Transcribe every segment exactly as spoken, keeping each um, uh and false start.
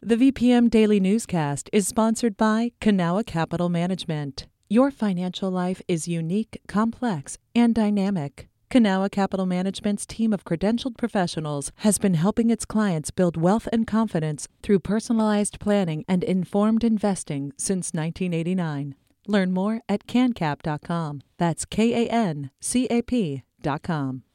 The V P M Daily Newscast is sponsored by Kanawha Capital Management. Your financial life is unique, complex, and dynamic. Kanawha Capital Management's team of credentialed professionals has been helping its clients build wealth and confidence through personalized planning and informed investing since nineteen eighty-nine. Learn more at can cap dot com. That's K A N C A P dot com.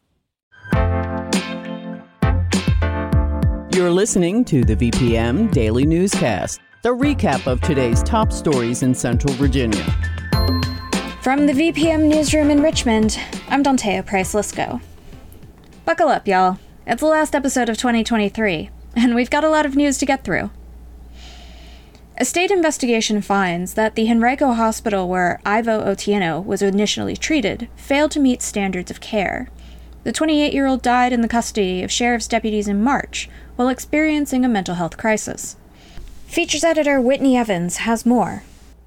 You're listening to the V P M Daily Newscast, the recap of today's top stories in Central Virginia. From the V P M Newsroom in Richmond, I'm Dantea Price-Lisco. Buckle up, y'all. It's the last episode of twenty twenty-three, and we've got a lot of news to get through. A state investigation finds that the Henrico Hospital where Ivo Otieno was initially treated failed to meet standards of care. The twenty-eight-year-old died in the custody of sheriff's deputies in March while experiencing a mental health crisis. Features editor Whitney Evans has more.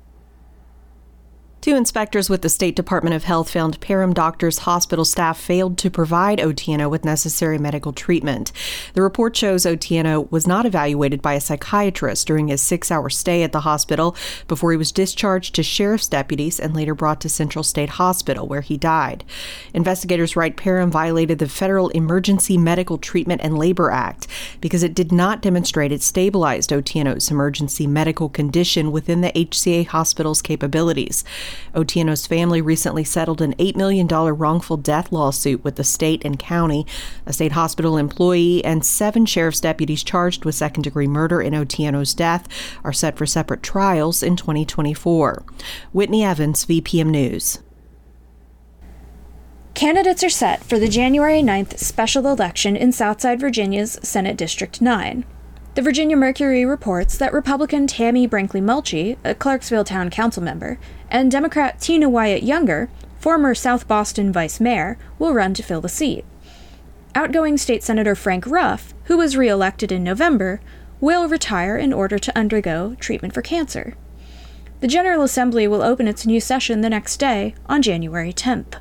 Two inspectors with the State Department of Health found Parham Doctors hospital staff failed to provide Otieno with necessary medical treatment. The report shows Otieno was not evaluated by a psychiatrist during his six-hour stay at the hospital before he was discharged to sheriff's deputies and later brought to Central State Hospital, where he died. Investigators write Parham violated the Federal Emergency Medical Treatment and Labor Act because it did not demonstrate it stabilized Otieno's emergency medical condition within the H C A hospital's capabilities. Otieno's family recently settled an eight million dollars wrongful death lawsuit with the state and county. A state hospital employee and seven sheriff's deputies charged with second-degree murder in Otieno's death are set for separate trials in twenty twenty-four. Whitney Evans, V P M News. Candidates are set for the January ninth special election in Southside Virginia's Senate District nine. The Virginia Mercury reports that Republican Tammy Brinkley-Mulchy, a Clarksville Town Council member, and Democrat Tina Wyatt Younger, former South Boston vice mayor, will run to fill the seat. Outgoing State Senator Frank Ruff, who was re-elected in November, will retire in order to undergo treatment for cancer. The General Assembly will open its new session the next day on January tenth.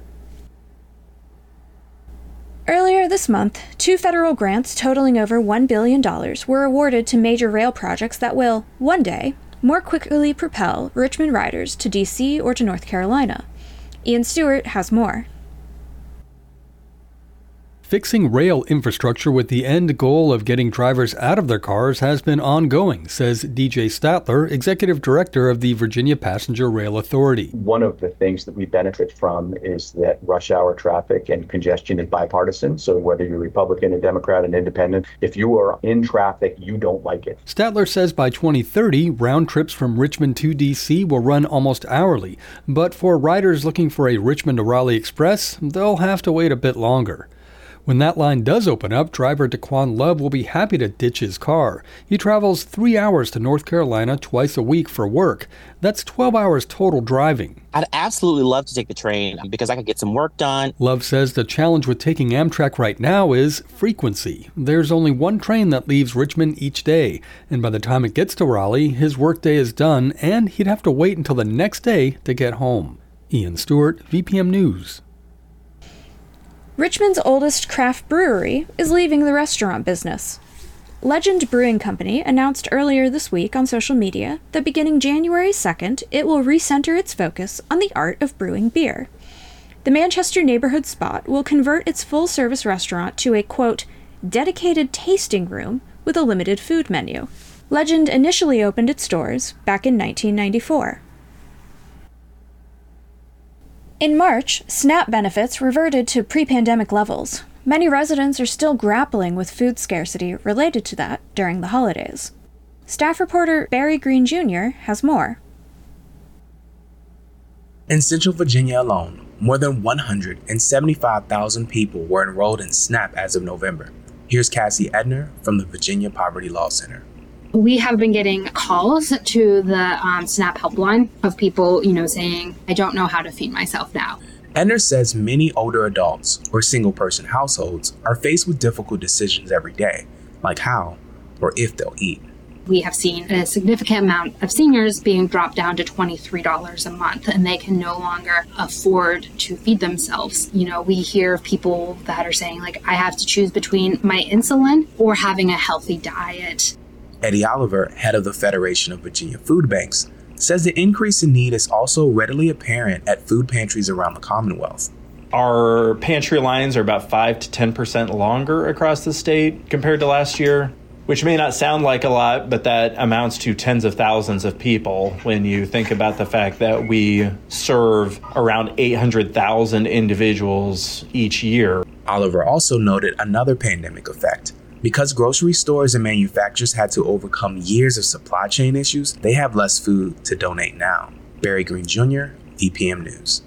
Earlier this month, two federal grants totaling over one billion dollars were awarded to major rail projects that will, one day, more quickly propel Richmond riders to D C or to North Carolina. Ian Stewart has more. Fixing rail infrastructure with the end goal of getting drivers out of their cars has been ongoing, says D J Statler, Executive Director of the Virginia Passenger Rail Authority. One of the things that we benefit from is that rush hour traffic and congestion is bipartisan. So whether you're Republican, a Democrat, an independent, if you are in traffic, you don't like it. Statler says by twenty thirty, round trips from Richmond to D C will run almost hourly. But for riders looking for a Richmond to Raleigh Express, they'll have to wait a bit longer. When that line does open up, driver Daquan Love will be happy to ditch his car. He travels three hours to North Carolina twice a week for work. That's twelve hours total driving. I'd absolutely love to take the train because I could get some work done. Love says the challenge with taking Amtrak right now is frequency. There's only one train that leaves Richmond each day, and by the time it gets to Raleigh, his workday is done, and he'd have to wait until the next day to get home. Ian Stewart, V P M News. Richmond's oldest craft brewery is leaving the restaurant business. Legend Brewing Company announced earlier this week on social media that beginning January second, it will recenter its focus on the art of brewing beer. The Manchester neighborhood spot will convert its full-service restaurant to a, quote, dedicated tasting room with a limited food menu. Legend initially opened its doors back in nineteen ninety-four. In March, SNAP benefits reverted to pre-pandemic levels. Many residents are still grappling with food scarcity related to that during the holidays. Staff reporter Barry Green Junior has more. In Central Virginia alone, more than one hundred seventy-five thousand people were enrolled in SNAP as of November. Here's Cassie Edner from the Virginia Poverty Law Center. We have been getting calls to the um, SNAP helpline of people, you know, saying, I don't know how to feed myself now. Edner says many older adults or single-person households are faced with difficult decisions every day, like how or if they'll eat. We have seen a significant amount of seniors being dropped down to twenty-three dollars a month, and they can no longer afford to feed themselves. You know, we hear of people that are saying, like, I have to choose between my insulin or having a healthy diet. Eddie Oliver, head of the Federation of Virginia Food Banks, says the increase in need is also readily apparent at food pantries around the Commonwealth. Our pantry lines are about five to ten percent longer across the state compared to last year, which may not sound like a lot, but that amounts to tens of thousands of people when you think about the fact that we serve around eight hundred thousand individuals each year. Oliver also noted another pandemic effect. Because grocery stores and manufacturers had to overcome years of supply chain issues, they have less food to donate now. Barry Green Junior, V P M News.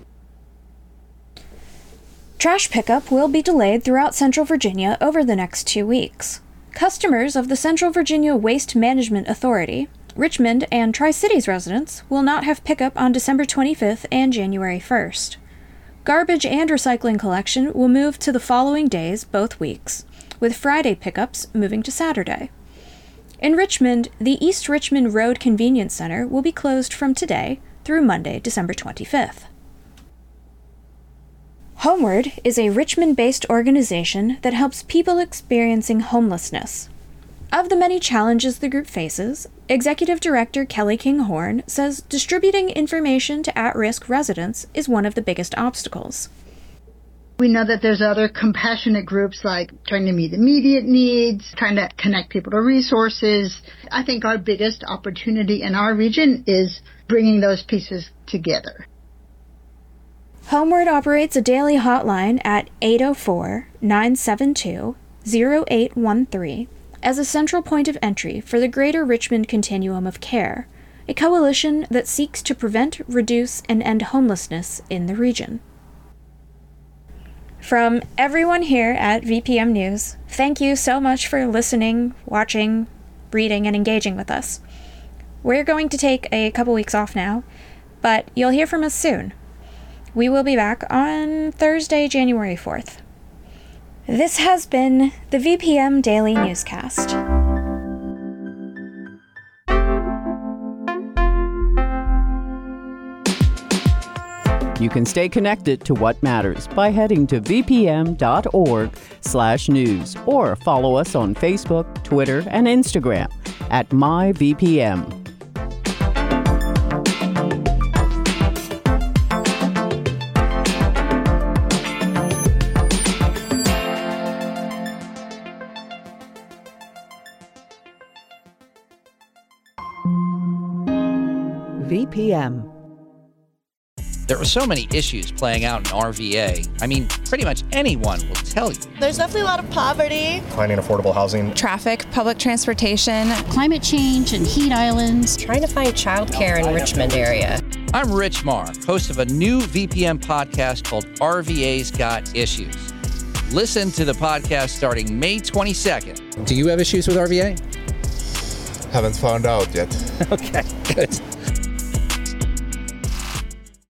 Trash pickup will be delayed throughout Central Virginia over the next two weeks. Customers of the Central Virginia Waste Management Authority, Richmond and Tri-Cities residents will not have pickup on December twenty-fifth and January first. Garbage and recycling collection will move to the following days both weeks, with Friday pickups moving to Saturday. In Richmond, the East Richmond Road Convenience Center will be closed from today through Monday, December twenty-fifth. Homeward is a Richmond-based organization that helps people experiencing homelessness. Of the many challenges the group faces, Executive Director Kelly King-Horn says distributing information to at-risk residents is one of the biggest obstacles. We know that there's other compassionate groups like trying to meet immediate needs, trying to connect people to resources. I think our biggest opportunity in our region is bringing those pieces together. Homeward operates a daily hotline at eight oh four, nine seven two, oh eight one three as a central point of entry for the Greater Richmond Continuum of Care, a coalition that seeks to prevent, reduce, and end homelessness in the region. From everyone here at V P M News, thank you so much for listening, watching, reading, and engaging with us. We're going to take a couple weeks off now, but you'll hear from us soon. We will be back on Thursday, January fourth. This has been the V P M Daily Newscast. You can stay connected to what matters by heading to vpm.org slash news or follow us on Facebook, Twitter, and Instagram at myvpm. V P M. There are so many issues playing out in R V A. I mean, pretty much anyone will tell you. There's definitely a lot of poverty. Finding affordable housing. Traffic, public transportation. Climate change and heat islands. Trying to find childcare in Richmond area. I'm Rich Marr, host of a new V P M podcast called R V A's Got Issues. Listen to the podcast starting May twenty-second. Do you have issues with R V A? Haven't found out yet. Okay, good.